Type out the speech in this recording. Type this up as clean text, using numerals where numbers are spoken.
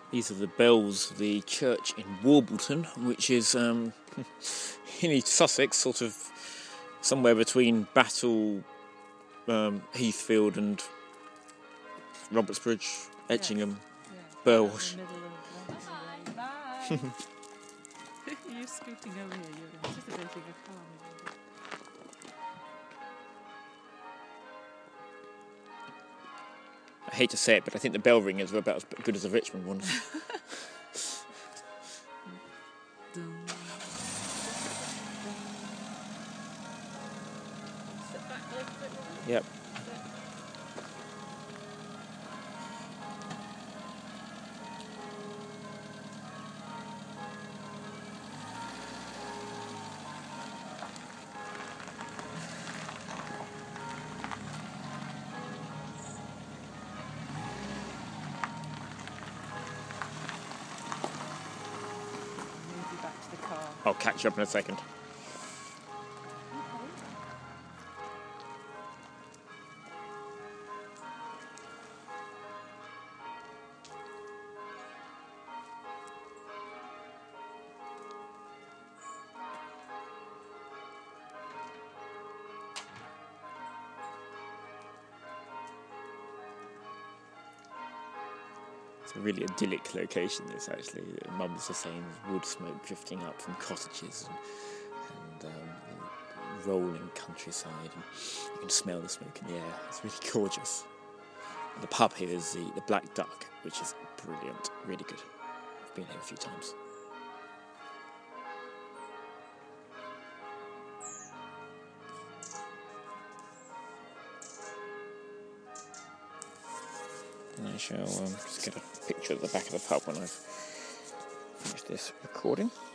These are the bells of the church in Warbleton, which is in East Sussex, sort of somewhere between Battle, Heathfield and Robertsbridge, Etchingham, Burwash. Bye! You're scooting over here, you're anticipating a car. I hate to say it, but I think the bell ringers are about as good as the Richmond ones. Yep. I'll catch you up in a second. It's a really idyllic location, this, actually. Mum's just saying there's wood smoke drifting up from cottages and rolling countryside, and you can smell the smoke in the air. It's really gorgeous. And the pub here is the Black Duck, which is brilliant, really good. I've been here a few times. And I shall just get a picture of the back of the pub when I've finished this recording.